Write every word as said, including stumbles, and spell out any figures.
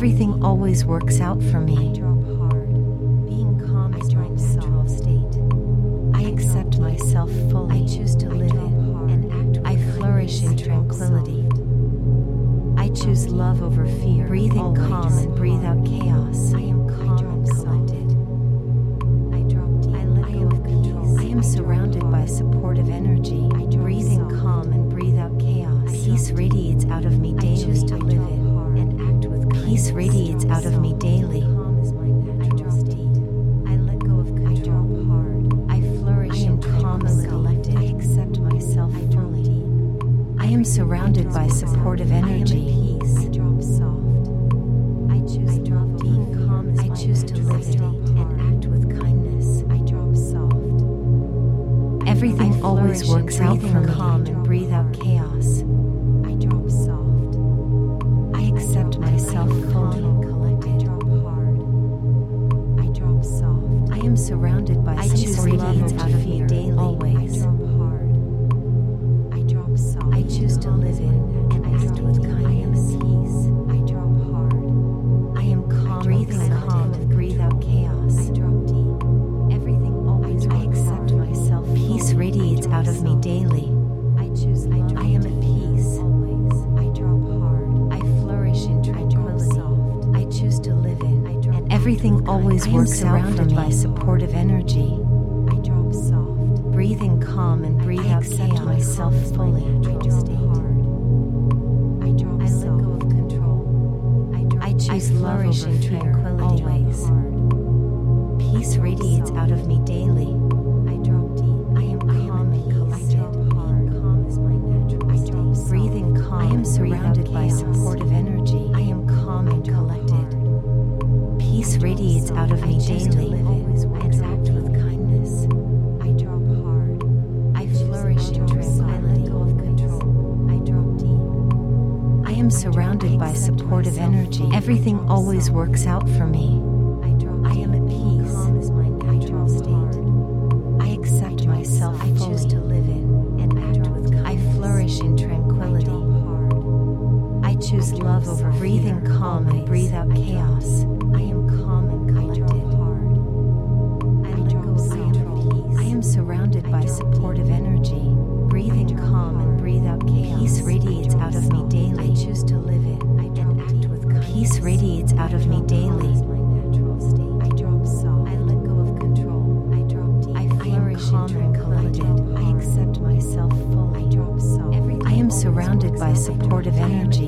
Everything always works out for me. I drop hard. Being calm is my natural state. I accept myself fully. I choose to live in and act with I flourish in kindness. tranquility. I choose love over fear. Breathe in calm and breathe out chaos. I am calm and collected. I drop deep. I let go of control. I am surrounded by supportive energy. I drop Breathe in soft. calm and breathe out chaos. Peace radiates out of me I daily. choose to live in and act with kindness. Peace radiates out of me daily. Calm is my natural state. I let go of control. I drop hard. I flourish I am in calm and calm. collected. I accept myself I drop fully. deep. I am surrounded by supportive energy. I am at peace. I drop soft. I choose I drop love deep. over calm is I my choose to natural live state. and act with kindness. I drop soft. Everything I always flourish in works out breathing for me. calm And breathe out chaos. I drop soft. I accept myself fully. I drop hard. I drop soft. I am surrounded by I peace choose radiates love out of me over daily. fear. I Always. drop hard. I drop soft. I choose to live in and act with kindness. I am at peace. I drop hard. I am calm. Breathe in calm and breathe out chaos. I drop deep. Everything always. I accept myself. Peace radiates out of me daily. I choose love. I am at peace. Always. I drop hard. I flourish in tranquility. soft. I choose to live in I drop and everything always works out for me. By supportive energy. I drop soft. Breathe in calm and breathe I out accept chaos. Myself fully. I drop hard. I drop I let soft. go of control. I drop I choose love flourish over in fear. tranquility. Always. Peace radiates out of me daily. I drop deep. I am calm and collected. Calm is my natural I state. drop breathe in calm. I am surrounded by supportive energy. I am calm and collected. Peace radiates out of me daily. Always And act with kindness. I drop hard. I flourish in I let tranquility. go of control. I drop deep. I am surrounded by supportive energy. Everything always works out for me. I drop I am at peace. Calm is my natural state. I accept myself I choose fully. to live in and act with kindness. I flourish in I tranquility. drop hard. I choose love over breathe in calm and breathe out chaos. I am calm and I drop collected. hard. I let go of control. I am surrounded by supportive energy. Breathe in calm and breathe out chaos. Peace radiates out of me daily. I choose to live in and act with kindness. Peace radiates out of me daily. My natural state. I drop soft. I let go of control. I drop deep. I flourish in tranquility. I accept myself fully. I drop soft. I am surrounded by supportive energy.